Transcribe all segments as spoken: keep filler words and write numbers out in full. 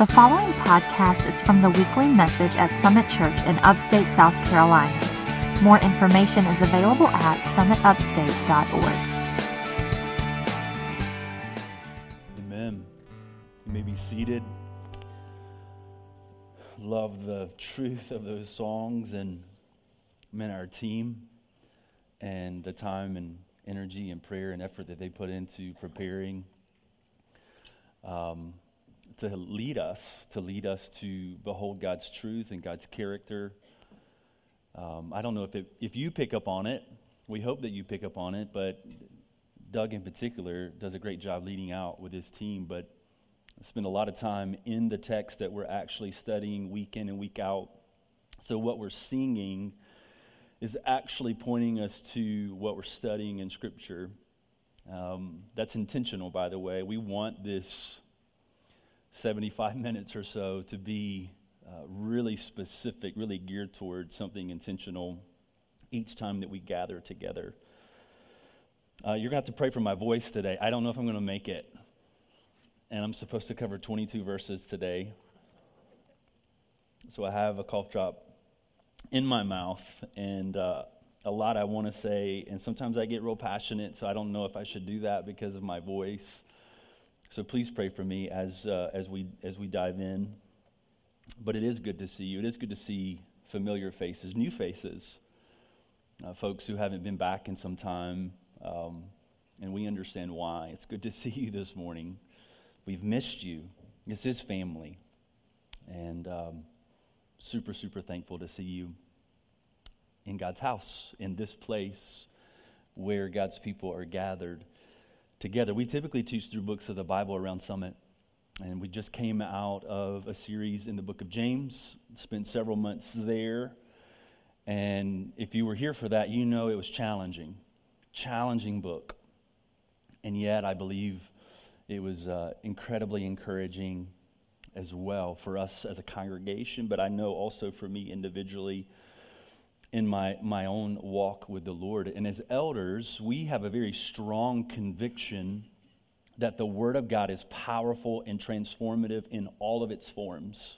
The following podcast is from the weekly message at Summit Church in Upstate, South Carolina. More information is available at summit upstate dot org. Amen. You may be seated. Love the truth of those songs and, man, our team and the time and energy and prayer and effort that they put into preparing um, to lead us, to lead us to behold God's truth and God's character. Um, I don't know if it, if you pick up on it. We hope that you pick up on it, but Doug in particular does a great job leading out with his team, but I spend a lot of time in the text that we're actually studying week in and week out. So what we're singing is actually pointing us to what we're studying in Scripture. Um, that's intentional, by the way. We want this seventy-five minutes or so to be uh, really specific, really geared towards something intentional each time that we gather together. Uh, you're going to have to pray for my voice today. I don't know if I'm going to make it. And I'm supposed to cover twenty-two verses today. So I have a cough drop in my mouth and uh, a lot I want to say. And sometimes I get real passionate, so I don't know if I should do that because of my voice. So please pray for me as uh, as we as we dive in. But it is good to see you. It is good to see familiar faces, new faces, uh, folks who haven't been back in some time, um, and we understand why. It's good to see you this morning. We've missed you. This is family, and um, super super thankful to see you in God's house, in this place where God's people are gathered together. We typically teach through books of the Bible around Summit, and we just came out of a series in the book of James, spent several months there, and if you were here for that, you know it was challenging, challenging book, and yet I believe it was uh, incredibly encouraging as well for us as a congregation, but I know also for me individually in my, my own walk with the Lord. And as elders, we have a very strong conviction that the Word of God is powerful and transformative in all of its forms.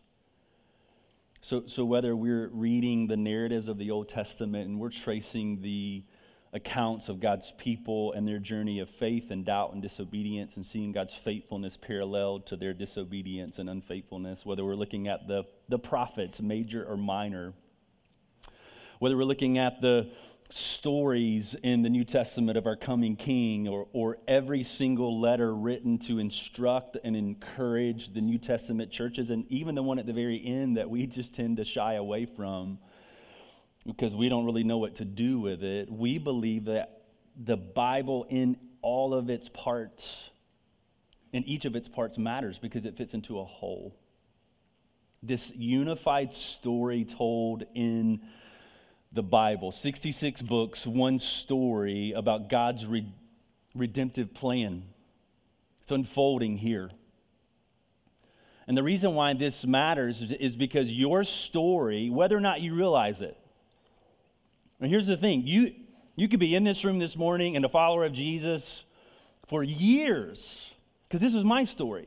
So, so whether we're reading the narratives of the Old Testament and we're tracing the accounts of God's people and their journey of faith and doubt and disobedience and seeing God's faithfulness paralleled to their disobedience and unfaithfulness, whether we're looking at the, the prophets, major or minor, whether we're looking at the stories in the New Testament of our coming King, or, or every single letter written to instruct and encourage the New Testament churches, and even the one at the very end that we just tend to shy away from because we don't really know what to do with it. We believe that the Bible in all of its parts, in each of its parts matters because it fits into a whole. This unified story told in the Bible, sixty-six books, one story about God's re- redemptive plan. It's unfolding here. And the reason why this matters is, is because your story, whether or not you realize it, and here's the thing, you, you could be in this room this morning and a follower of Jesus for years, because this is my story,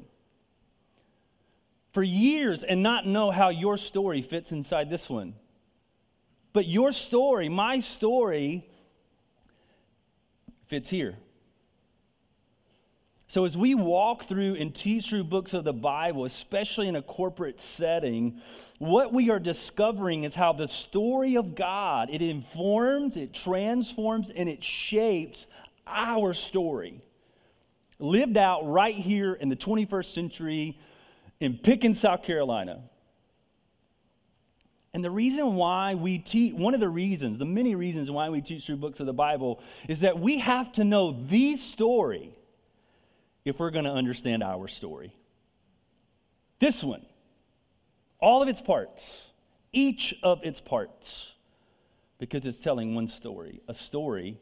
for years and not know how your story fits inside this one. But your story, my story, fits here. So as we walk through and teach through books of the Bible, especially in a corporate setting, what we are discovering is how the story of God, it informs, it transforms, and it shapes our story. Lived out right here in the twenty-first century in Pickens, South Carolina. And the reason why we teach, one of the reasons, the many reasons why we teach through books of the Bible is that we have to know the story if we're going to understand our story. This one, all of its parts, each of its parts, because it's telling one story, a story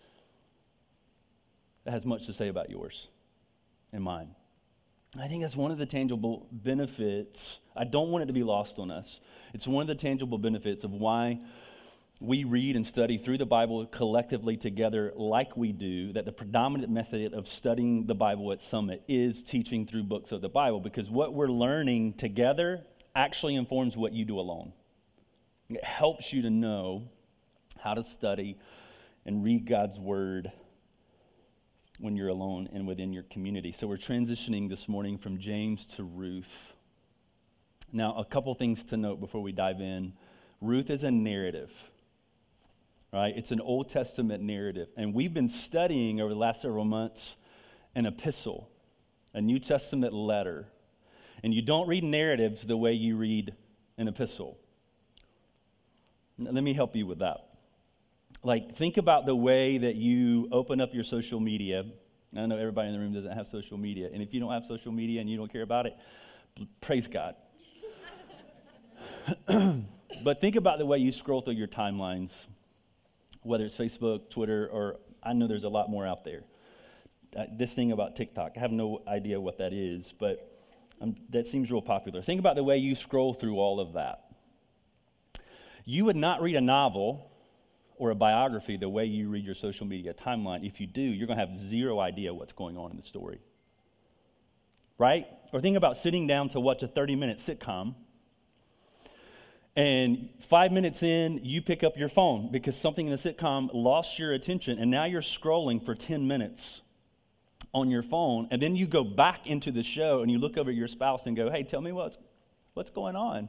that has much to say about yours and mine. I think that's one of the tangible benefits. I don't want it to be lost on us. It's one of the tangible benefits of why we read and study through the Bible collectively together like we do, that the predominant method of studying the Bible at Summit is teaching through books of the Bible, because what we're learning together actually informs what you do alone. It helps you to know how to study and read God's Word when you're alone and within your community. So we're transitioning this morning from James to Ruth. Now, a couple things to note before we dive in. Ruth is a narrative. Right? It's an Old Testament narrative. And we've been studying over the last several months an epistle, a New Testament letter. And you don't read narratives the way you read an epistle. Now, let me help you with that. Like, think about the way that you open up your social media. I know everybody in the room doesn't have social media. And if you don't have social media and you don't care about it, praise God. But think about the way you scroll through your timelines, whether it's Facebook, Twitter, or I know there's a lot more out there. Uh, this thing about TikTok, I have no idea what that is, but um, that seems real popular. Think about the way you scroll through all of that. You would not read a novel or a biography the way you read your social media timeline. If you do, you're going to have zero idea what's going on in the story. Right? Or think about sitting down to watch a thirty-minute sitcom, and five minutes in, you pick up your phone because something in the sitcom lost your attention, and now you're scrolling for ten minutes on your phone, and then you go back into the show, and you look over at your spouse and go, hey, tell me what's what's going on.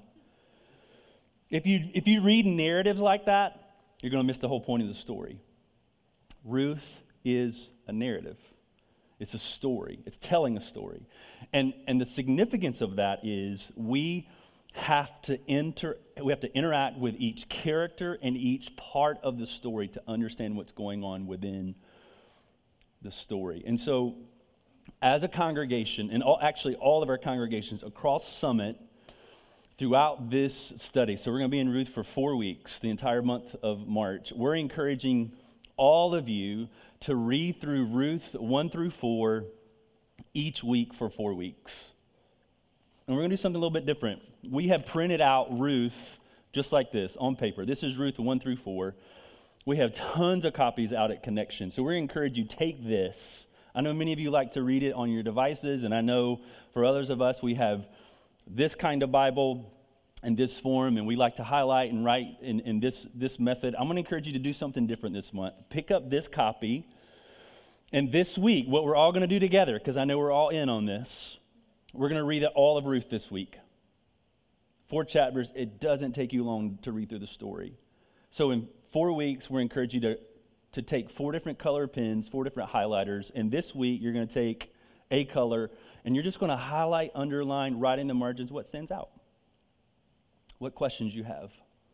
If you if you read narratives like that, you're going to miss the whole point of the story. Ruth is a narrative. It's a story. It's telling a story. And, and the significance of that is we have to enter, we have to interact with each character and each part of the story to understand what's going on within the story. And so, as a congregation, and all, actually all of our congregations across Summit throughout this study, so we're going to be in Ruth for four weeks, the entire month of March, we're encouraging all of you to read through Ruth one through four each week for four weeks. And we're going to do something a little bit different. We have printed out Ruth just like this on paper. This is Ruth one through four. We have tons of copies out at Connection. So we encourage you, take this. I know many of you like to read it on your devices, and I know for others of us, we have this kind of Bible in this form, and we like to highlight and write in, in this, this method. I'm going to encourage you to do something different this month. Pick up this copy, and this week, what we're all going to do together, because I know we're all in on this, we're going to read all of Ruth this week. Four chapters. It doesn't take you long to read through the story. So in four weeks, we encourage you to, to take four different color pens, four different highlighters, and this week you're going to take a color, and you're just going to highlight, underline, write in the margins what stands out, what questions you have,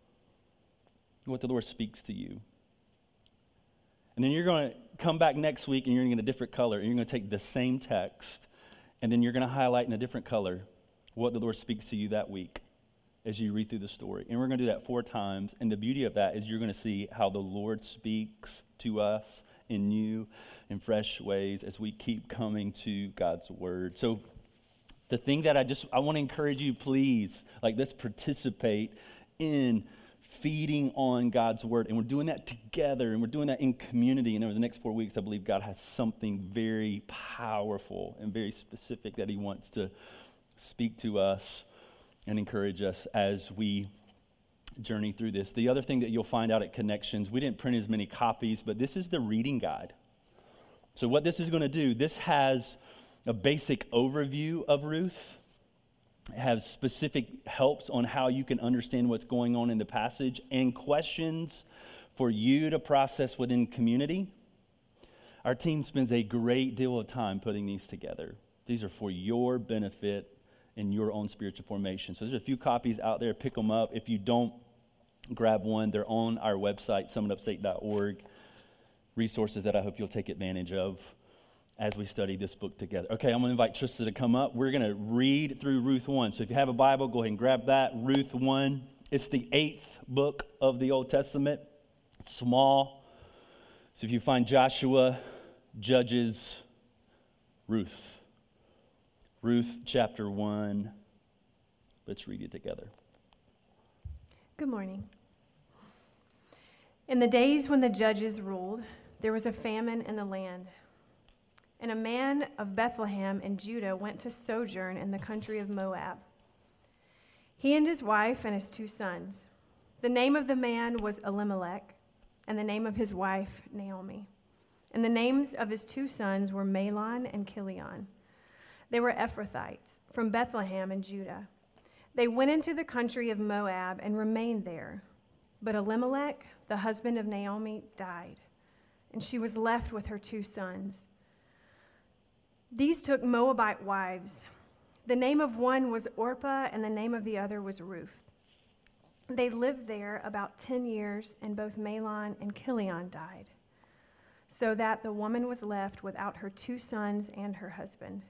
what the Lord speaks to you. And then you're going to come back next week, and you're going to get a different color, and you're going to take the same text, and then you're going to highlight in a different color what the Lord speaks to you that week as you read through the story. And we're going to do that four times. And the beauty of that is you're going to see how the Lord speaks to us in new and fresh ways as we keep coming to God's Word. So the thing that I just, I want to encourage you, please, like, let's participate in feeding on God's Word. And we're doing that together, and we're doing that in community. And over the next four weeks, I believe God has something very powerful and very specific that He wants to speak to us and encourage us as we journey through this. The other thing that you'll find out at Connections, we didn't print as many copies, but this is the reading guide. So what this is going to do, this has a basic overview of Ruth. It has specific helps on how you can understand what's going on in the passage and questions for you to process within community. Our team spends a great deal of time putting these together. These are for your benefit and your own spiritual formation. So there's a few copies out there. Pick them up. If you don't grab one, they're on our website, summit upstate dot org. Resources that I hope you'll take advantage of as we study this book together. Okay, I'm going to invite Trista to come up. We're going to read through Ruth one. So if you have a Bible, go ahead and grab that. Ruth one. It's the eighth book of the Old Testament. It's small. So if you find Joshua, Judges, Ruth. Ruth chapter one. Let's read it together. Good morning. In the days when the judges ruled, there was a famine in the land. And a man of Bethlehem in Judah went to sojourn in the country of Moab. He and his wife and his two sons. The name of the man was Elimelech, and the name of his wife Naomi. And the names of his two sons were Mahlon and Chilion. They were Ephrathites from Bethlehem in Judah. They went into the country of Moab and remained there. But Elimelech, the husband of Naomi, died, and she was left with her two sons. These took Moabite wives. The name of one was Orpah, and the name of the other was Ruth. They lived there about ten years, and both Mahlon and Chilion died, so that the woman was left without her two sons and her husband.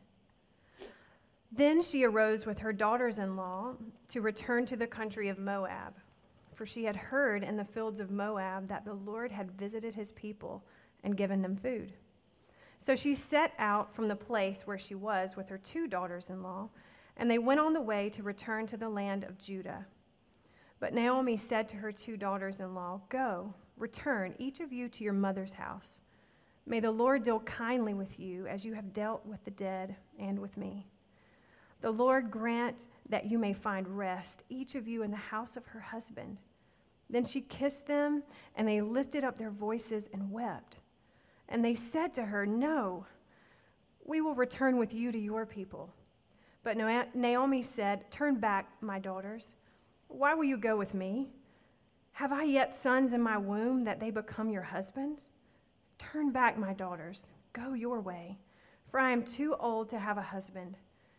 Then she arose with her daughters-in-law to return to the country of Moab, for she had heard in the fields of Moab that the Lord had visited his people and given them food. So she set out from the place where she was with her two daughters-in-law, and they went on the way to return to the land of Judah. But Naomi said to her two daughters-in-law, "Go, return, each of you to your mother's house. May the Lord deal kindly with you as you have dealt with the dead and with me. The Lord grant that you may find rest, each of you in the house of her husband." Then she kissed them, and they lifted up their voices and wept. And they said to her, "No, we will return with you to your people." But Naomi said, "Turn back, my daughters. Why will you go with me? Have I yet sons in my womb that they become your husbands? Turn back, my daughters. Go your way, for I am too old to have a husband.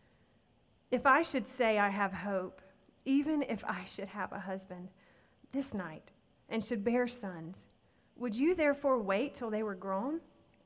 If I should say I have hope, even if I should have a husband this night and should bear sons, would you therefore wait till they were grown?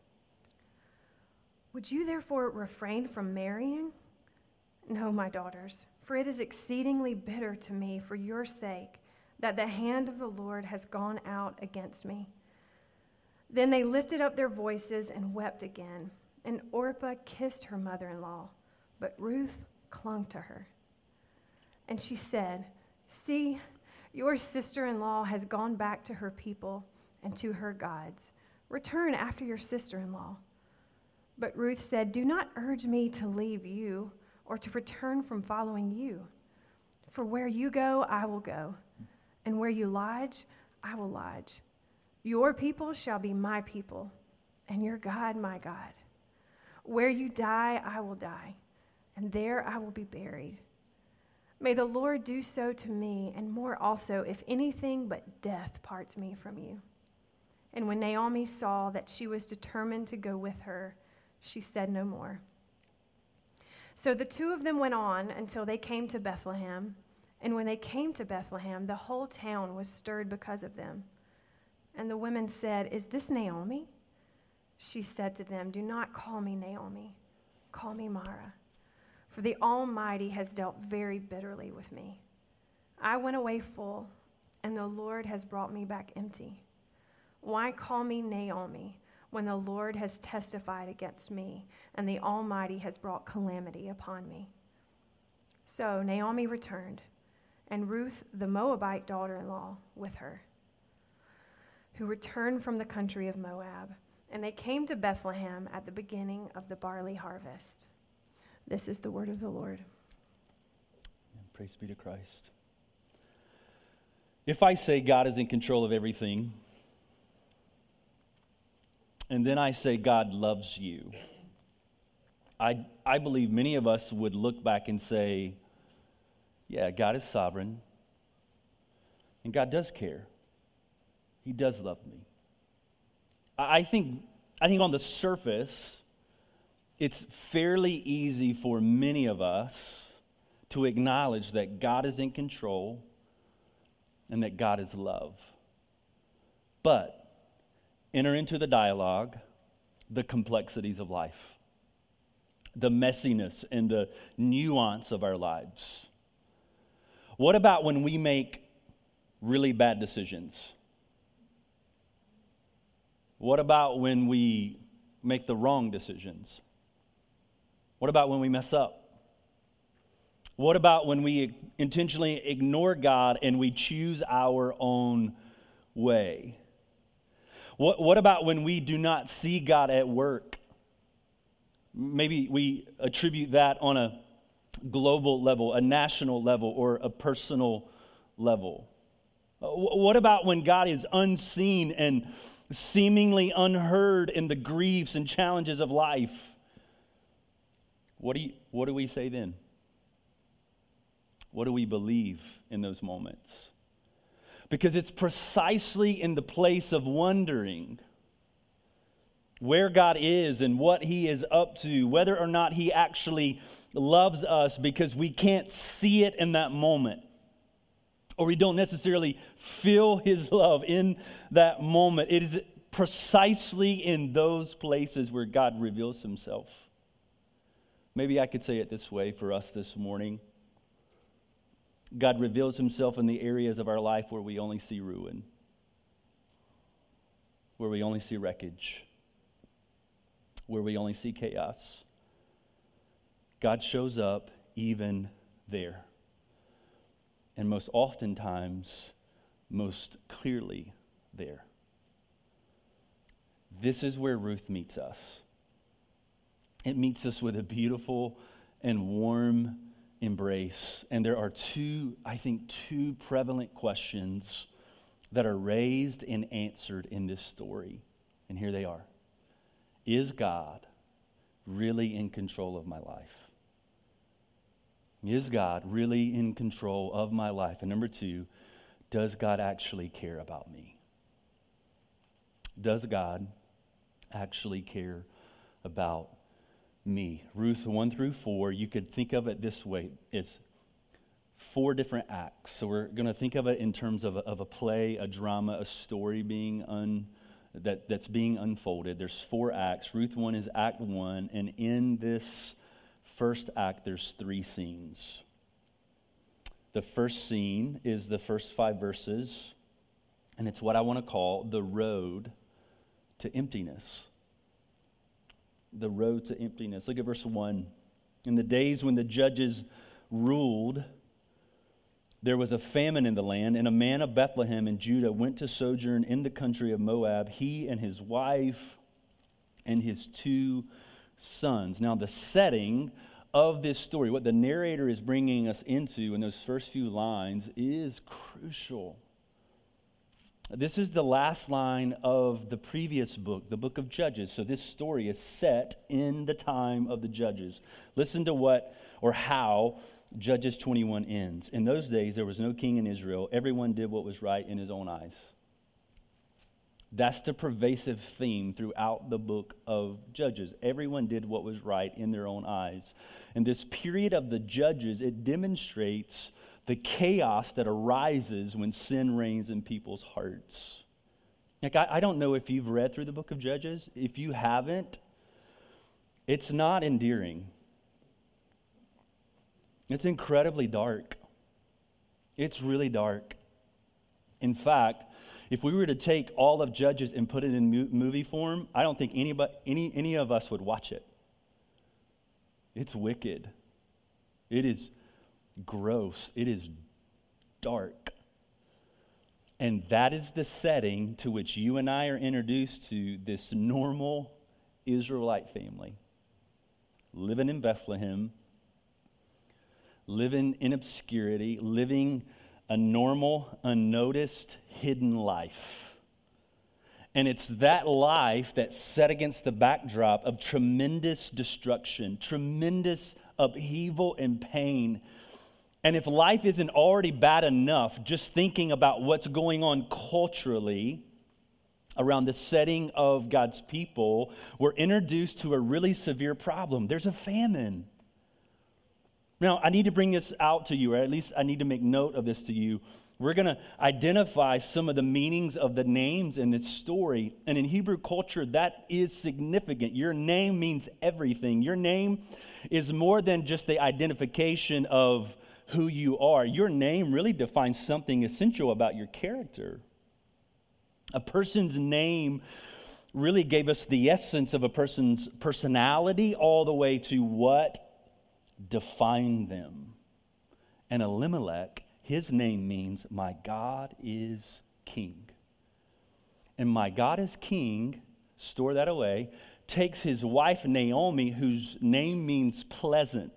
Would you therefore refrain from marrying? No, my daughters, for it is exceedingly bitter to me for your sake that the hand of the Lord has gone out against me." Then they lifted up their voices and wept again, and Orpah kissed her mother-in-law, but Ruth clung to her. And she said, "See, your sister-in-law has gone back to her people and to her gods. Return after your sister-in-law." But Ruth said, "Do not urge me to leave you or to return from following you. For where you go, I will go, and where you lodge, I will lodge. Your people shall be my people, and your God my God. Where you die, I will die, and there I will be buried. May the Lord do so to me, and more also, if anything but death parts me from you." And when Naomi saw that she was determined to go with her, she said no more. So the two of them went on until they came to Bethlehem. And when they came to Bethlehem, the whole town was stirred because of them. And the women said, "Is this Naomi?" She said to them, "Do not call me Naomi. Call me Mara. For the Almighty has dealt very bitterly with me. I went away full, and the Lord has brought me back empty. Why call me Naomi when the Lord has testified against me, and the Almighty has brought calamity upon me?" So Naomi returned, and Ruth, the Moabite daughter-in-law, with her, who returned from the country of Moab. And they came to Bethlehem at the beginning of the barley harvest. This is the word of the Lord. And praise be to Christ. If I say God is in control of everything, and then I say God loves you, I, I believe many of us would look back and say, yeah, God is sovereign, and God does care. He does love me. I think, I think on the surface, it's fairly easy for many of us to acknowledge that God is in control and that God is love. But enter into the dialogue the complexities of life, the messiness and the nuance of our lives. What about when we make really bad decisions? What about when we make the wrong decisions? What about when we mess up? What about when we intentionally ignore God and we choose our own way? What, what about when we do not see God at work? Maybe we attribute that on a global level, a national level, or a personal level. What about when God is unseen and seemingly unheard in the griefs and challenges of life? What do you, what do we say then? What do we believe in those moments? Because it's precisely in the place of wondering where God is and what He is up to, whether or not He actually loves us, because we can't see it in that moment, or we don't necessarily feel His love in that moment. It is precisely in those places where God reveals Himself. Maybe I could say it this way for us this morning. God reveals Himself in the areas of our life where we only see ruin, where we only see wreckage, where we only see chaos. God shows up even there. And most oftentimes, most clearly there. This is where Ruth meets us. It meets us with a beautiful and warm embrace. And there are two, I think, two prevalent questions that are raised and answered in this story. And here they are. Is God really in control of my life? Is God really in control of my life? And number two, does God actually care about me? Does God actually care about me? Ruth one through four, you could think of it this way. It's four different acts. So we're going to think of it in terms of a, of a play, a drama, a story being un, that, that's being unfolded. There's four acts. Ruth one is act one, and in this first act, there's three scenes. The first scene is the first five verses, and it's what I want to call the road to emptiness. The road to emptiness. Look at verse one. In the days when the judges ruled, there was a famine in the land, and a man of Bethlehem in Judah went to sojourn in the country of Moab, he and his wife and his two sons. Now, the setting of this story, what the narrator is bringing us into in those first few lines, is crucial. This is the last line of the previous book, the book of Judges. So this story is set in the time of the Judges. Listen to what or how Judges twenty-one ends. In those days, there was no king in Israel. Everyone did what was right in his own eyes. That's the pervasive theme throughout the book of Judges. Everyone did what was right in their own eyes. And this period of the Judges, it demonstrates the chaos that arises when sin reigns in people's hearts. Like, I, I don't know if you've read through the book of Judges. If you haven't, it's not endearing. It's incredibly dark. It's really dark. In fact, if we were to take all of Judges and put it in movie form, I don't think anybody, any, any of us would watch it. It's wicked. It is gross. It is dark. And that is the setting to which you and I are introduced to this normal Israelite family. Living in Bethlehem, living in obscurity, living a normal, unnoticed, hidden life. And it's that life that's set against the backdrop of tremendous destruction, tremendous upheaval and pain. And if life isn't already bad enough, just thinking about what's going on culturally around the setting of God's people, we're introduced to a really severe problem. There's a famine. Now, I need to bring this out to you, or at least I need to make note of this to you. We're going to identify some of the meanings of the names in this story. And in Hebrew culture, that is significant. Your name means everything. Your name is more than just the identification of who you are. Your name really defines something essential about your character. A person's name really gave us the essence of a person's personality all the way to what defined them. And Elimelech, his name means, my God is king. and my God is king, store that away, takes his wife Naomi, whose name means pleasant,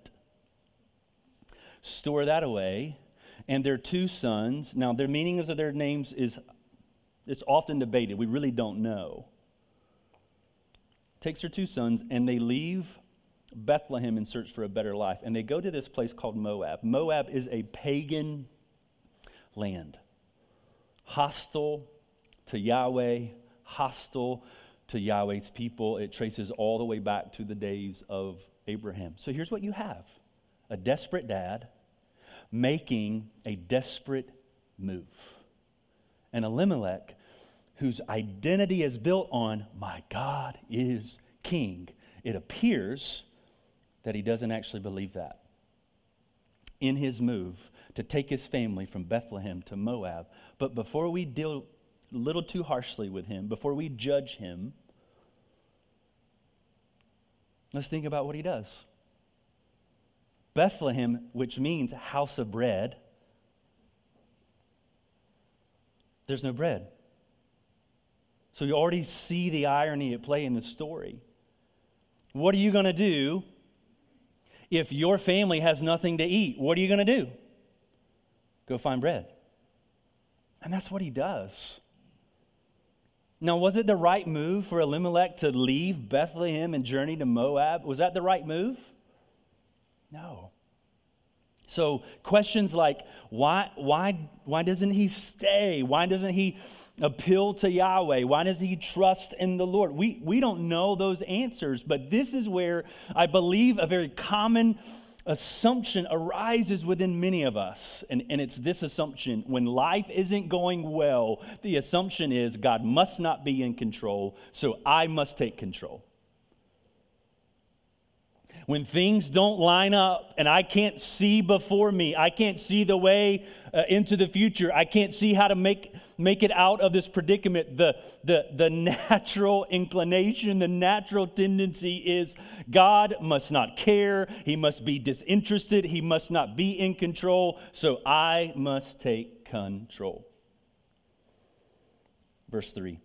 store that away, and their two sons. Now, their meanings of their names is, it's often debated. We really don't know. Takes her two sons, and they leave Bethlehem in search for a better life. And they go to this place called Moab. Moab is a pagan land. Hostile to Yahweh, hostile to Yahweh's people. It traces all the way back to the days of Abraham. So here's what you have. A desperate dad making a desperate move. And Elimelech, whose identity is built on, my God is king. It appears that he doesn't actually believe that. In his move to take his family from Bethlehem to Moab. But before we deal a little too harshly with him, before we judge him, let's think about what he does. Bethlehem, which means house of bread, there's no bread. So you already see the irony at play in the story. What are you going to do if your family has nothing to eat? What are you going to do? Go find bread. And that's what he does. Now, was it the right move for Elimelech to leave Bethlehem and journey to Moab? Was that the right move? No. So questions like, why, why, why doesn't he stay? Why doesn't he appeal to Yahweh? Why does he trust in the Lord? We, we don't know those answers, but this is where I believe a very common assumption arises within many of us. And, and it's this assumption: when life isn't going well, the assumption is God must not be in control, so I must take control. When things don't line up and I can't see before me, I can't see the way uh, into the future, I can't see how to make make it out of this predicament, the, the, the natural inclination, the natural tendency is God must not care, he must be disinterested, he must not be in control, so I must take control. Verse three.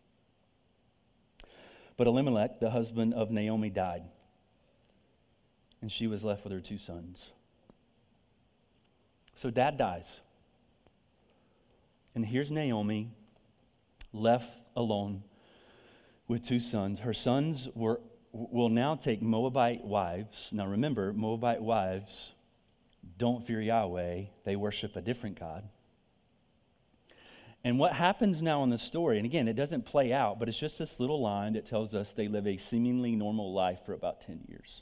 But Elimelech, the husband of Naomi, died, and she was left with her two sons. So dad dies. And here's Naomi, left alone with two sons. Her sons were will now take Moabite wives. Now remember, Moabite wives don't fear Yahweh. They worship a different god. And what happens now in the story, and again, it doesn't play out, but it's just this little line that tells us they live a seemingly normal life for about ten years.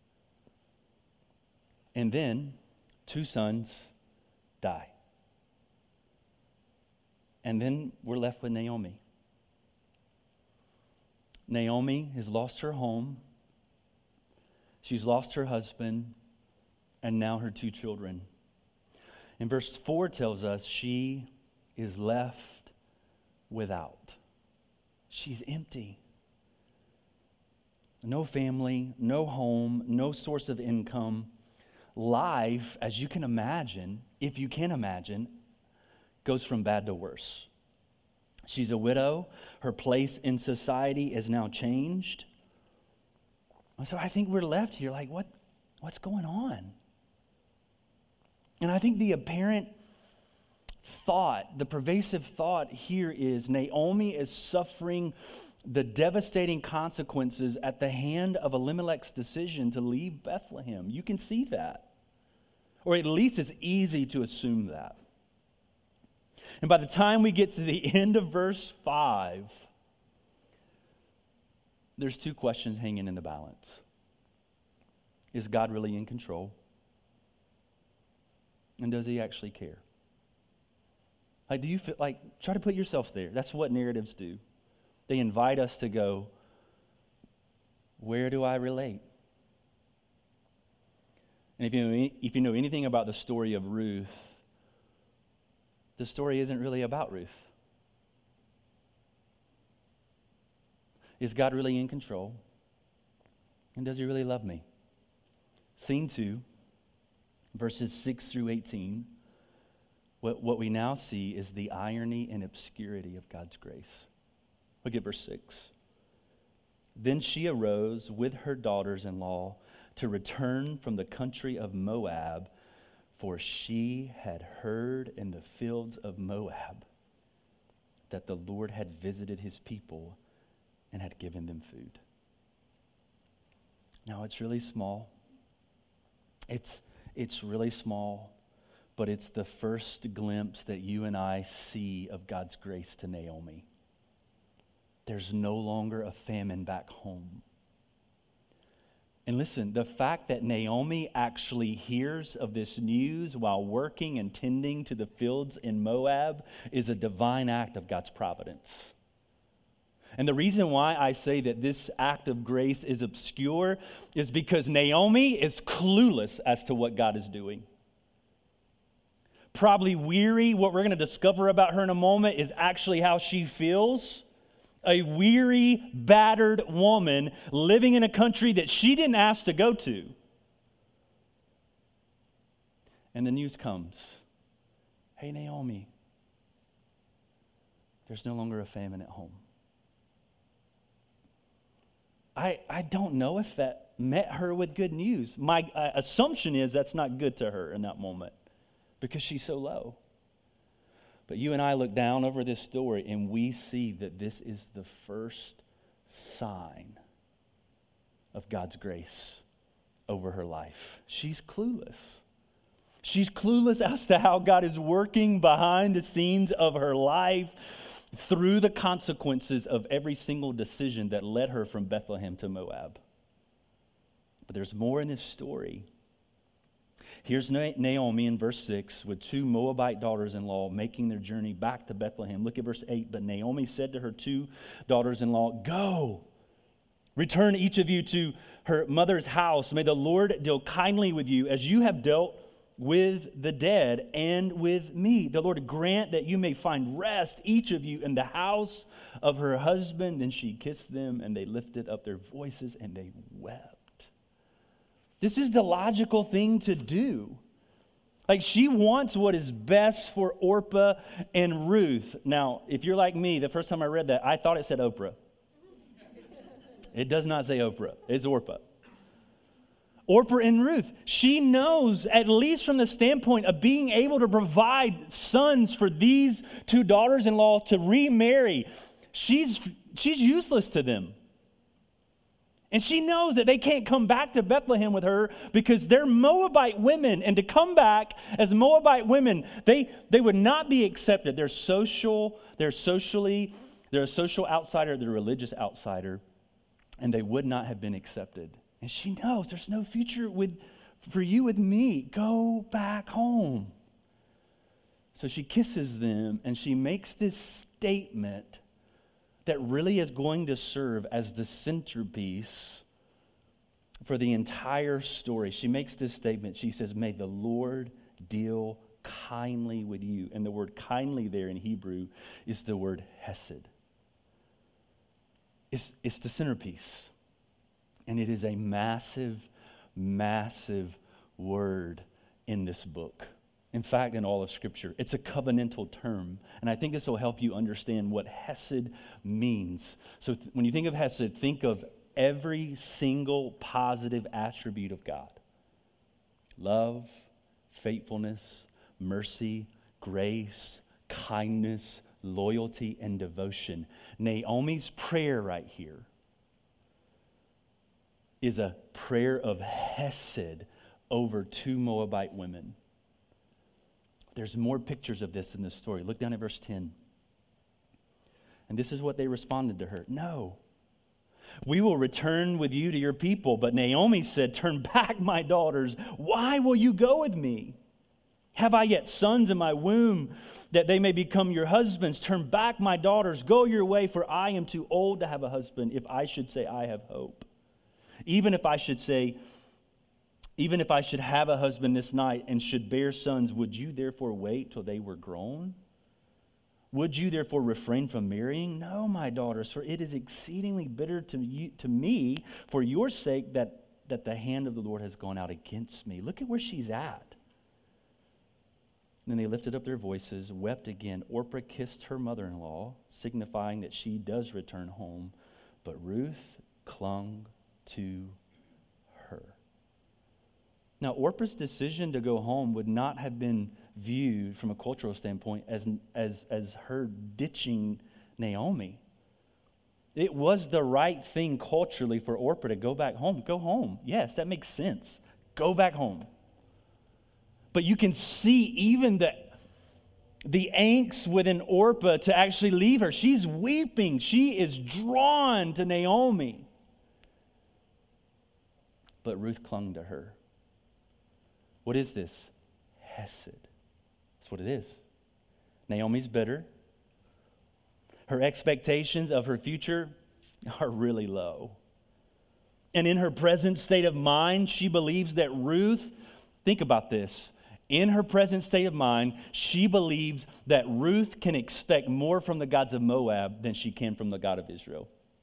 And then two sons die. And then we're left with Naomi. Naomi has lost her home. She's lost her husband and now her two children. And verse four tells us she is left without. She's empty. No family, no home, no source of income. Life, as you can imagine, if you can imagine, goes from bad to worse. She's a widow. Her place in society is now changed. So I think we're left here like, what, what's going on? And I think the apparent thought, the pervasive thought here is Naomi is suffering the devastating consequences at the hand of Elimelech's decision to leave Bethlehem. You can see that. Or at least it's easy to assume that. And by the time we get to the end of verse five, there's two questions hanging in the balance. Is God really in control? And does he actually care? Like, do you feel like, try to put yourself there. That's what narratives do. They invite us to go, where do I relate? And if you know, if you know anything about the story of Ruth, the story isn't really about Ruth. Is God really in control? And does he really love me? Scene two, verses six through eighteen, what, what we now see is the irony and obscurity of God's grace. Look at verse six. Then she arose with her daughters-in-law to return from the country of Moab, for she had heard in the fields of Moab that the Lord had visited his people and had given them food. Now, it's really small. It's, it's really small, but it's the first glimpse that you and I see of God's grace to Naomi. There's no longer a famine back home. And listen, the fact that Naomi actually hears of this news while working and tending to the fields in Moab is a divine act of God's providence. And the reason why I say that this act of grace is obscure is because Naomi is clueless as to what God is doing. Probably weary, what we're going to discover about her in a moment is actually how she feels. A weary, battered woman living in a country that she didn't ask to go to. And the news comes. Hey, Naomi, there's no longer a famine at home. I, I don't know if that met her with good news. My uh, assumption is that's not good to her in that moment because she's so low. But you and I look down over this story and we see that this is the first sign of God's grace over her life. She's clueless. She's clueless as to how God is working behind the scenes of her life through the consequences of every single decision that led her from Bethlehem to Moab. But there's more in this story. Here's Naomi in verse six with two Moabite daughters-in-law making their journey back to Bethlehem. Look at verse eight. But Naomi said to her two daughters-in-law, "Go, return each of you to her mother's house. May the Lord deal kindly with you as you have dealt with the dead and with me. The Lord grant that you may find rest, each of you, in the house of her husband." Then she kissed them, and they lifted up their voices, and they wept. This is the logical thing to do. Like, she wants what is best for Orpah and Ruth. Now, if you're like me, the first time I read that, I thought it said Oprah. It does not say Oprah. It's Orpah. Orpah and Ruth. She knows, at least from the standpoint of being able to provide sons for these two daughters-in-law to remarry, she's, she's useless to them. And she knows that they can't come back to Bethlehem with her because they're Moabite women. And to come back as Moabite women, they, they would not be accepted. They're social, they're socially, they're a social outsider, they're a religious outsider, and they would not have been accepted. And she knows there's no future with for you with me. Go back home. So she kisses them and she makes this statement that really is going to serve as the centerpiece for the entire story. She makes this statement. She says, "May the Lord deal kindly with you." And the word kindly there in Hebrew is the word hesed. It's, it's the centerpiece. And it is a massive, massive word in this book. In fact, in all of Scripture, it's a covenantal term. And I think this will help you understand what hesed means. So th- when you think of hesed, think of every single positive attribute of God. Love, faithfulness, mercy, grace, kindness, loyalty, and devotion. Naomi's prayer right here is a prayer of hesed over two Moabite women. There's more pictures of this in this story. Look down at verse ten. And this is what they responded to her. "No, we will return with you to your people." But Naomi said, "Turn back, my daughters. Why will you go with me? Have I yet sons in my womb that they may become your husbands? Turn back, my daughters. Go your way, for I am too old to have a husband if I should say I have hope. Even if I should say, even if I should have a husband this night and should bear sons, would you therefore wait till they were grown? Would you therefore refrain from marrying? No, my daughters, for it is exceedingly bitter to you, to me for your sake that, that the hand of the Lord has gone out against me." Look at where she's at. Then they lifted up their voices, wept again. Orpah kissed her mother-in-law, signifying that she does return home. But Ruth clung to her. Now, Orpah's decision to go home would not have been viewed from a cultural standpoint as, as, as her ditching Naomi. It was the right thing culturally for Orpah to go back home. Go home. Yes, that makes sense. Go back home. But you can see even the, the angst within Orpah to actually leave her. She's weeping. She is drawn to Naomi. But Ruth clung to her. What is this? Hesed. That's what it is. Naomi's bitter. Her expectations of her future are really low. And in her present state of mind, she believes that Ruth, think about this, in her present state of mind, she believes that Ruth can expect more from the gods of Moab than she can from the God of Israel.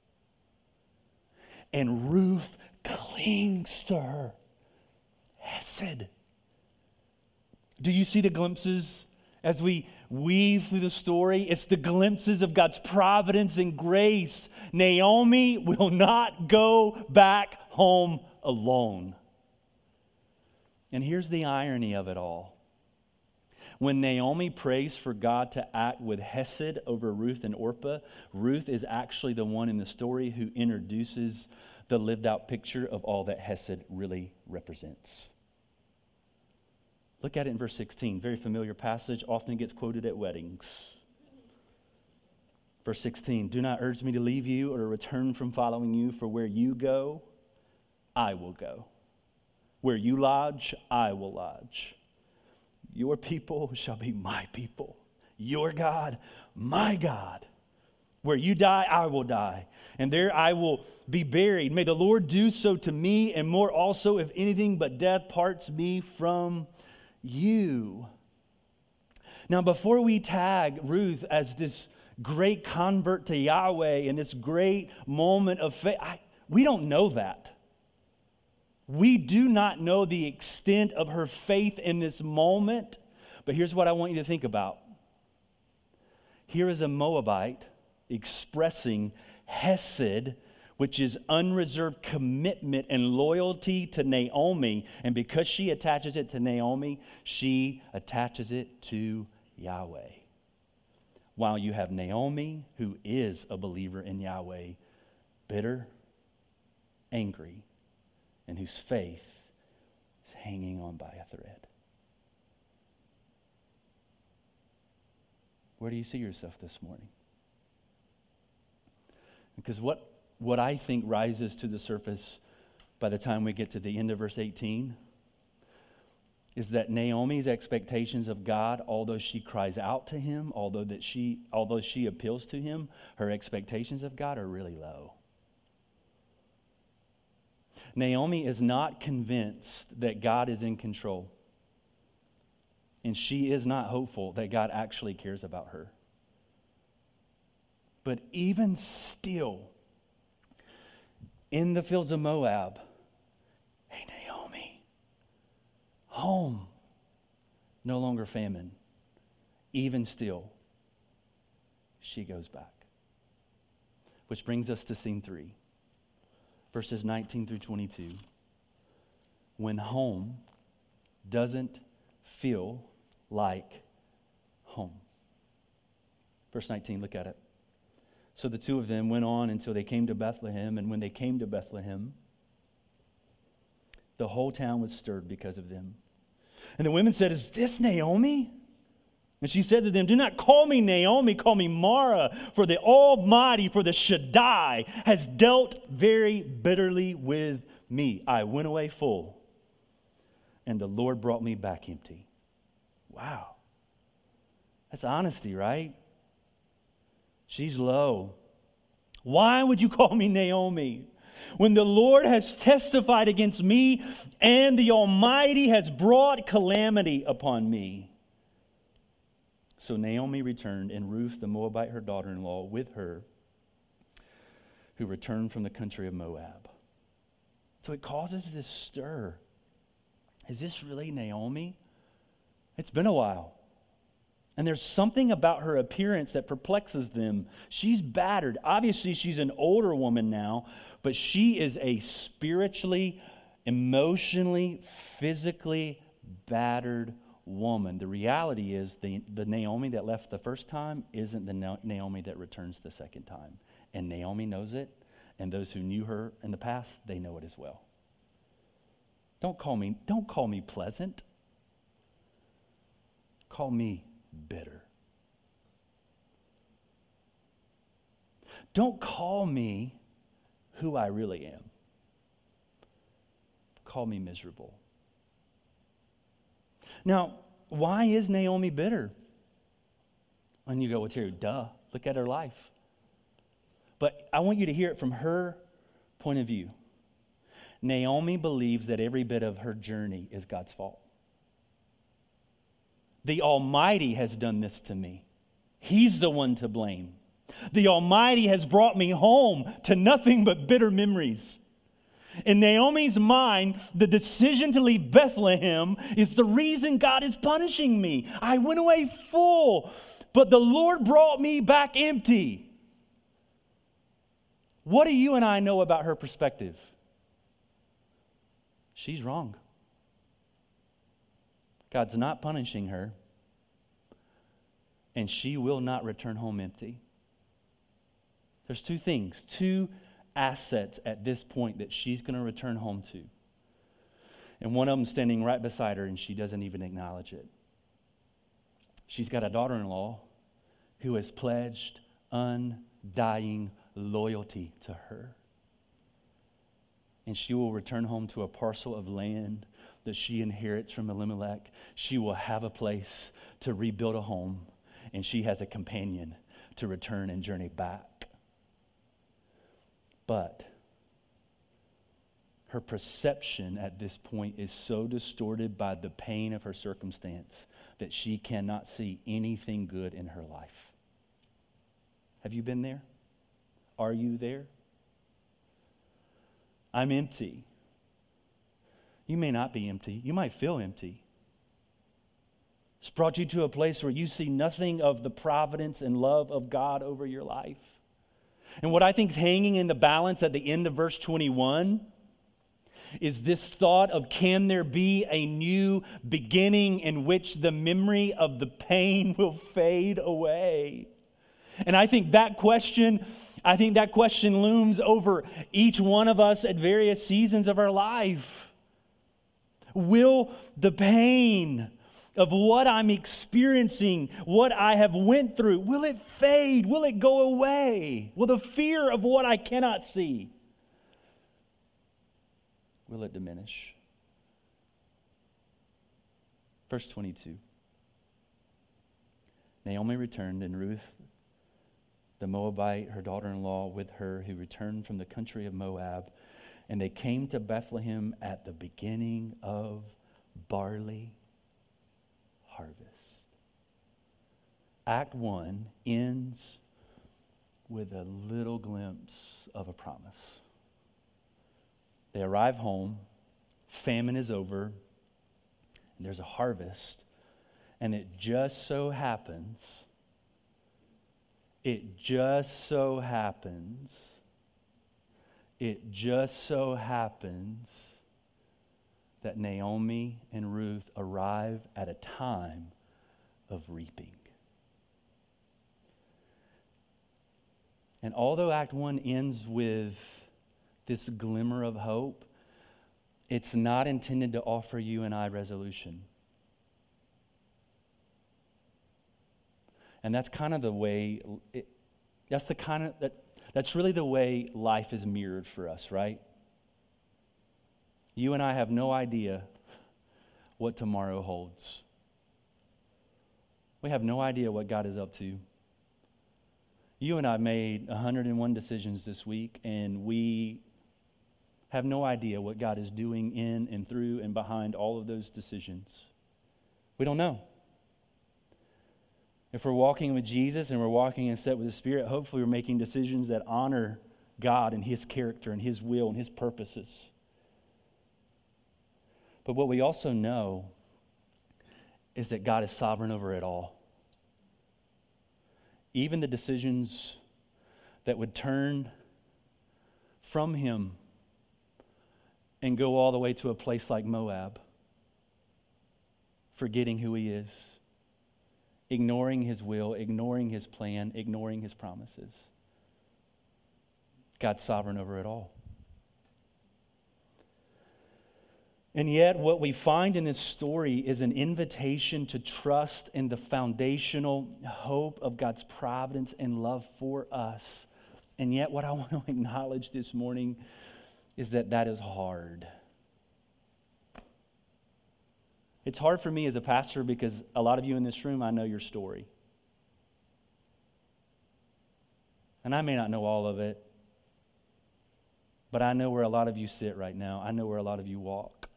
And Ruth clings to her. Hesed. Do you see the glimpses as we weave through the story? It's the glimpses of God's providence and grace. Naomi will not go back home alone. And here's the irony of it all. When Naomi prays for God to act with hesed over Ruth and Orpah, Ruth is actually the one in the story who introduces the lived out picture of all that hesed really represents. Look at it in verse sixteen. Very familiar passage, often gets quoted at weddings. Verse sixteen, do not urge me to leave you or to return from following you, for where you go, I will go. Where you lodge, I will lodge. Your people shall be my people. Your God, my God. Where you die, I will die. And there I will be buried. May the Lord do so to me, and more also, if anything but death parts me from you. Now, before we tag Ruth as this great convert to Yahweh and this great moment of faith, I, we don't know that. We do not know the extent of her faith in this moment. But here's what I want you to think about. Here is a Moabite expressing hesed, which is unreserved commitment and loyalty to Naomi. And because she attaches it to Naomi, she attaches it to Yahweh. While you have Naomi, who is a believer in Yahweh, bitter, angry, and whose faith is hanging on by a thread. Where do you see yourself this morning? Because what What I think rises to the surface by the time we get to the end of verse eighteen is that Naomi's expectations of God, although she cries out to him, although that she although she appeals to him, her expectations of God are really low. Naomi is not convinced that God is in control. And she is not hopeful that God actually cares about her. But even still, in the fields of Moab, hey Naomi, home, no longer famine. Even still, she goes back. Which brings us to scene three, verses nineteen through twenty-two. When home doesn't feel like home. Verse nineteen, look at it. So the two of them went on until they came to Bethlehem, and when they came to Bethlehem, the whole town was stirred because of them. And the women said, is this Naomi? And she said to them, do not call me Naomi, call me Mara, for the Almighty, for the Shaddai, has dealt very bitterly with me. I went away full, and the Lord brought me back empty. Wow. That's honesty, right? She's low. Why would you call me Naomi? When the Lord has testified against me and the Almighty has brought calamity upon me. So Naomi returned, and Ruth the Moabite, her daughter-in-law, with her, who returned from the country of Moab. So it causes this stir. Is this really Naomi? It's been a while. And there's something about her appearance that perplexes them. She's battered. Obviously, she's an older woman now, but she is a spiritually, emotionally, physically battered woman. The reality is the, the Naomi that left the first time isn't the Naomi that returns the second time. And Naomi knows it, and those who knew her in the past, they know it as well. Don't call me, don't call me pleasant. Call me bitter. Don't call me who I really am. Call me miserable. Now, why is Naomi bitter? And you go, well, Terry, duh, look at her life. But I want you to hear it from her point of view. Naomi believes that every bit of her journey is God's fault. The Almighty has done this to me. He's the one to blame. The Almighty has brought me home to nothing but bitter memories. In Naomi's mind, the decision to leave Bethlehem is the reason God is punishing me. I went away full, but the Lord brought me back empty. What do you and I know about her perspective? She's wrong. God's not punishing her, and she will not return home empty. There's two things, two assets at this point that she's going to return home to. And one of them standing right beside her, and she doesn't even acknowledge it. She's got a daughter-in-law who has pledged undying loyalty to her. And she will return home to a parcel of land that she inherits from Elimelech. She will have a place to rebuild a home, and she has a companion to return and journey back. But her perception at this point is so distorted by the pain of her circumstance that she cannot see anything good in her life. Have you been there? Are you there? I'm empty. You may not be empty. You might feel empty. It's brought you to a place where you see nothing of the providence and love of God over your life. And what I think is hanging in the balance at the end of verse twenty-one is this thought of, can there be a new beginning in which the memory of the pain will fade away? And I think that question, I think that question looms over each one of us at various seasons of our life. Will the pain of what I'm experiencing, what I have went through, will it fade? Will it go away? Will the fear of what I cannot see, will it diminish? Verse twenty-two. Naomi returned, and Ruth, the Moabite, her daughter-in-law, with her, who returned from the country of Moab. And they came to Bethlehem at the beginning of barley harvest. Act one ends with a little glimpse of a promise. They arrive home, famine is over, and there's a harvest, and it just so happens, it just so happens, it just so happens that Naomi and Ruth arrive at a time of reaping. And although Act one ends with this glimmer of hope, it's not intended to offer you and I resolution. And that's kind of the way, it, that's the kind of, that, that's really the way life is mirrored for us, right? You and I have no idea what tomorrow holds. We have no idea what God is up to. You and I made one hundred one decisions this week, and we have no idea what God is doing in and through and behind all of those decisions. We don't know. If we're walking with Jesus and we're walking in step with the Spirit, hopefully we're making decisions that honor God and His character and His will and His purposes. But what we also know is that God is sovereign over it all. even the decisions that would turn from him and go all the way to a place like Moab, forgetting who he is, ignoring his will, ignoring his plan, ignoring his promises. God's sovereign over it all. And yet, what we find in this story is an invitation to trust in the foundational hope of God's providence and love for us. And yet, what I want to acknowledge this morning is that that is hard. It's hard for me as a pastor because a lot of you in this room, I know your story. And I may not know all of it, but I know where a lot of you sit right now. I know where a lot of you walk.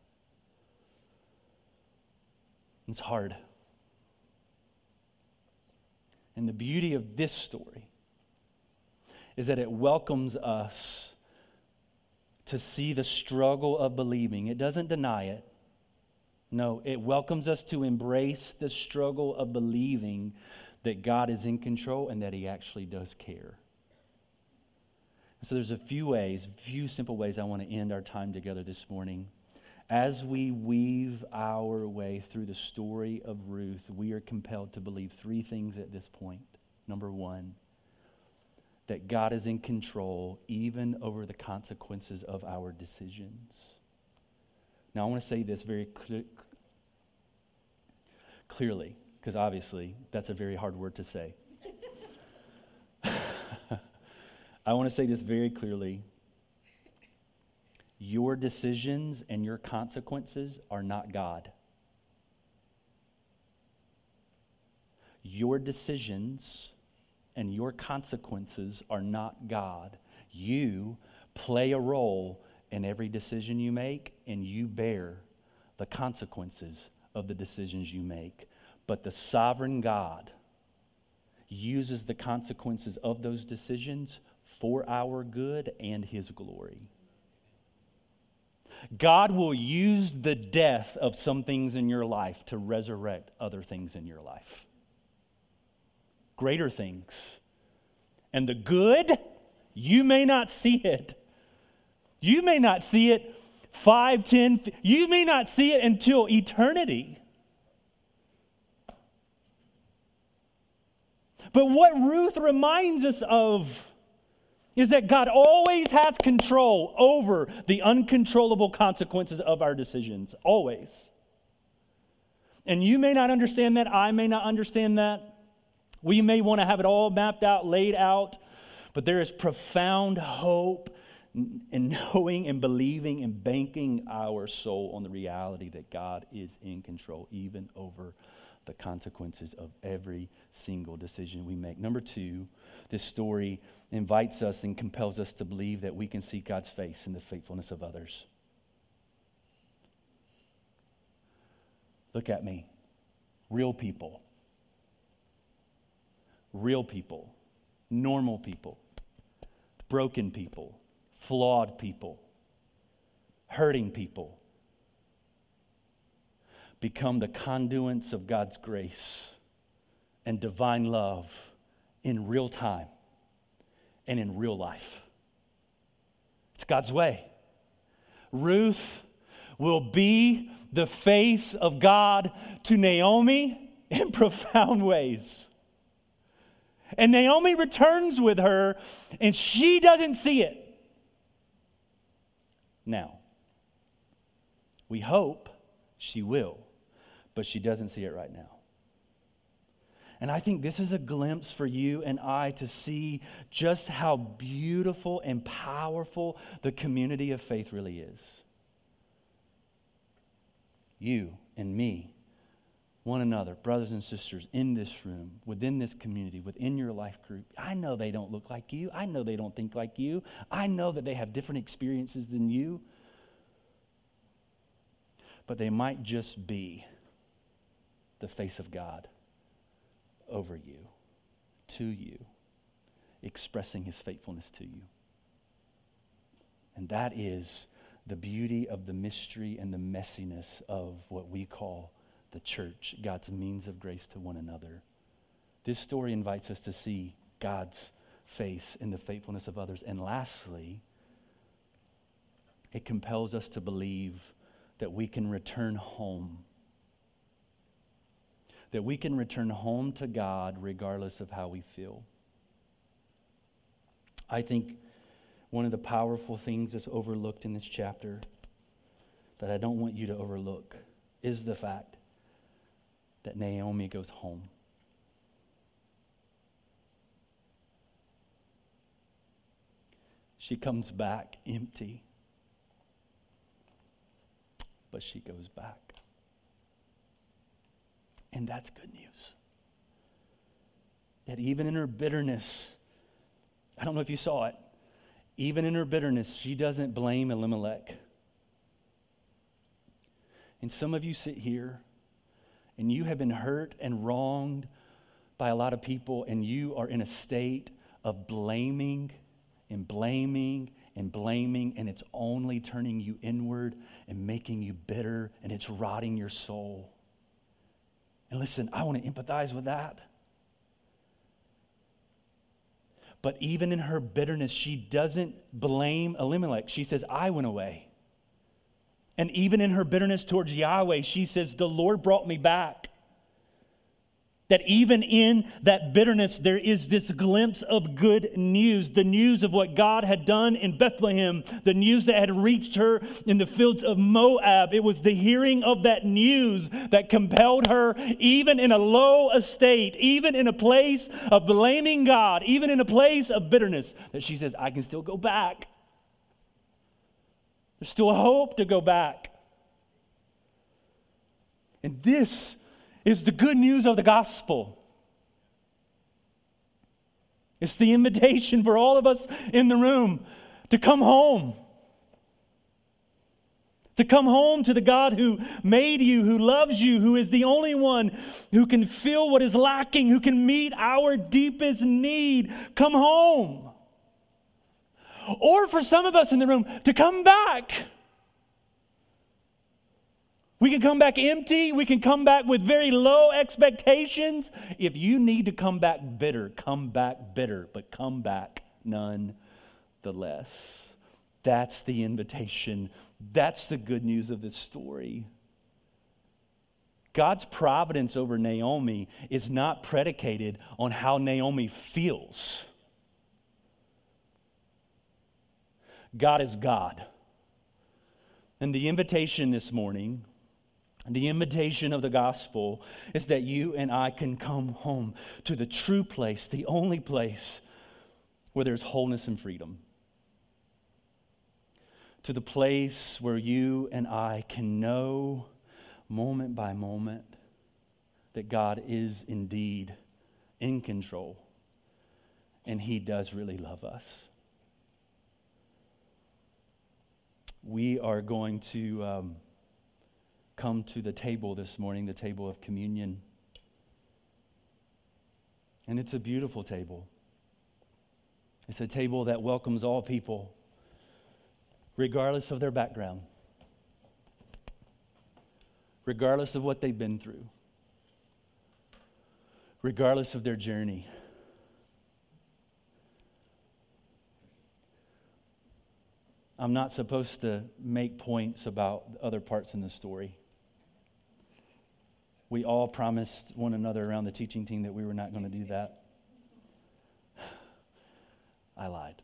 It's hard. And the beauty of this story is that it welcomes us to see the struggle of believing. It doesn't deny it. No, it welcomes us to embrace the struggle of believing that God is in control and that He actually does care. So there's a few ways, few simple ways I want to end our time together this morning. As we weave our way through the story of Ruth, we are compelled to believe three things at this point. Number one, that God is in control even over the consequences of our decisions. Now, I want to say this very cl- clearly, because obviously that's a very hard word to say. I want to say this very clearly. Your decisions and your consequences are not God. Your decisions and your consequences are not God. You play a role in every decision you make, and you bear the consequences of the decisions you make. But the sovereign God uses the consequences of those decisions for our good and His glory. God will use the death of some things in your life to resurrect other things in your life. Greater things. And the good, you may not see it. You may not see it five, ten, you may not see it until eternity. But what Ruth reminds us of is that God always has control over the uncontrollable consequences of our decisions. Always. And you may not understand that. I may not understand that. We may want to have it all mapped out, laid out. But there is profound hope in knowing and believing and banking our soul on the reality that God is in control, even over the consequences of every single decision we make. Number two, this story invites us and compels us to believe that we can see God's face in the faithfulness of others. Look at me. Real people. Real people. Normal people. Broken people. Flawed people. Hurting people. Become the conduits of God's grace and divine love in real time and in real life. It's God's way. Ruth will be the face of God to Naomi in profound ways. And Naomi returns with her, and she doesn't see it. Now, we hope she will, but she doesn't see it right now. And I think this is a glimpse for you and I to see just how beautiful and powerful the community of faith really is. You and me, one another, brothers and sisters in this room, within this community, within your life group. I know they don't look like you. I know they don't think like you. I know that they have different experiences than you. But they might just be the face of God over you, to you, expressing His faithfulness to you. And that is the beauty of the mystery and the messiness of what we call the church, God's means of grace to one another. This story invites us to see God's face in the faithfulness of others. And lastly, it compels us to believe that we can return home. That we can return home to God regardless of how we feel. I think one of the powerful things that's overlooked in this chapter that I don't want you to overlook is the fact that Naomi goes home. She comes back empty, but she goes back. And that's good news. That even in her bitterness, I don't know if you saw it, even in her bitterness, she doesn't blame Elimelech. And some of you sit here and you have been hurt and wronged by a lot of people, and you are in a state of blaming and blaming and blaming, and it's only turning you inward and making you bitter, and it's rotting your soul. And listen, I want to empathize with that. But even in her bitterness, she doesn't blame Elimelech. She says, I went away. And even in her bitterness towards Yahweh, she says, the Lord brought me back. That even in that bitterness, there is this glimpse of good news. The news of what God had done in Bethlehem. The news that had reached her in the fields of Moab. It was the hearing of that news that compelled her, even in a low estate, even in a place of blaming God, even in a place of bitterness, that she says, I can still go back. There's still a hope to go back. And this is the good news of the gospel. It's the invitation for all of us in the room to come home. To come home to the God who made you, who loves you, who is the only one who can fill what is lacking, who can meet our deepest need. Come home. Or for some of us in the room, to come back. We can come back empty. We can come back with very low expectations. If you need to come back bitter, come back bitter, but come back nonetheless. That's the invitation. That's the good news of this story. God's providence over Naomi is not predicated on how Naomi feels. God is God. And the invitation this morning, the invitation of the gospel, is that you and I can come home to the true place, the only place where there's wholeness and freedom. To the place where you and I can know moment by moment that God is indeed in control and He does really love us. We are going to um, come to the table this morning, the table of communion. And it's a beautiful table. It's a table that welcomes all people, regardless of their background, regardless of what they've been through, regardless of their journey. I'm not supposed to make points about other parts in the story. We all promised one another around the teaching team that we were not going to do that. I lied.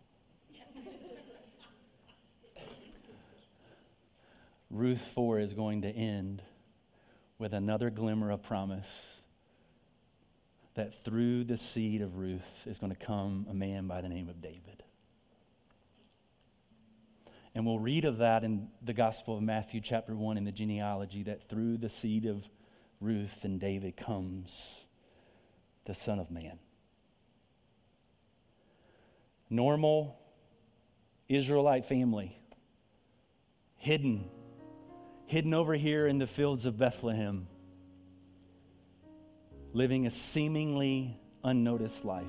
Ruth four is going to end with another glimmer of promise that through the seed of Ruth is going to come a man by the name of David. And we'll read of that in the Gospel of Matthew chapter one in the genealogy, that through the seed of Ruth and David comes the Son of Man. Normal Israelite family, hidden, hidden over here in the fields of Bethlehem, living a seemingly unnoticed life.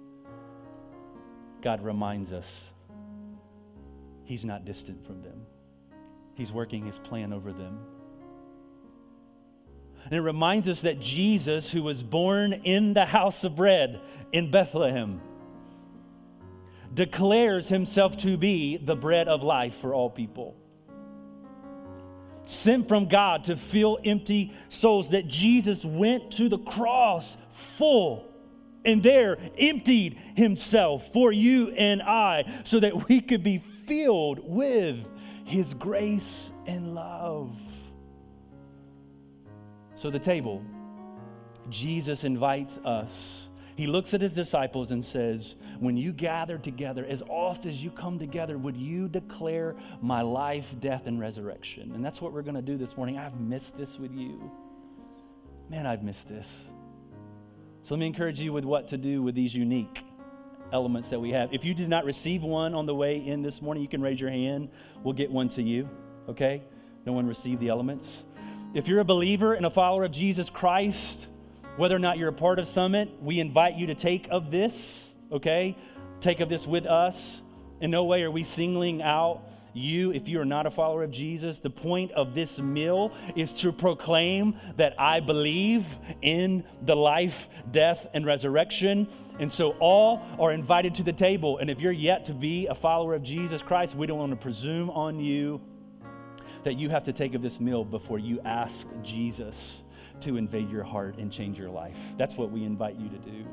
God reminds us He's not distant from them. He's working His plan over them. And it reminds us that Jesus, who was born in the house of bread in Bethlehem, declares himself to be the bread of life for all people. Sent from God to fill empty souls, that Jesus went to the cross full and there emptied himself for you and I so that we could be filled with his grace and love. So the table, Jesus invites us. He looks at his disciples and says, when you gather together, as often as you come together, would you declare my life, death, and resurrection? And that's what we're going to do this morning. I've missed this with you. Man, I've missed this. So let me encourage you with what to do with these unique elements that we have. If you did not receive one on the way in this morning, you can raise your hand. We'll get one to you, okay? No one received the elements. If you're a believer and a follower of Jesus Christ, whether or not you're a part of Summit, we invite you to take of this, okay? Take of this with us. In no way are we singling out you if you are not a follower of Jesus. The point of this meal is to proclaim that I believe in the life, death, and resurrection. And so all are invited to the table. And if you're yet to be a follower of Jesus Christ, we don't want to presume on you that you have to take of this meal before you ask Jesus to invade your heart and change your life. That's what we invite you to do.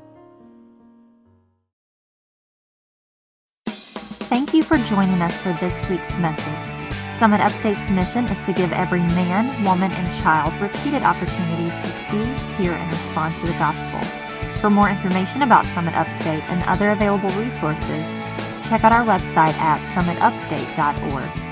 Thank you for joining us for this week's message. Summit Upstate's mission is to give every man, woman, and child repeated opportunities to see, hear, and respond to the gospel. For more information about Summit Upstate and other available resources, check out our website at summit upstate dot org.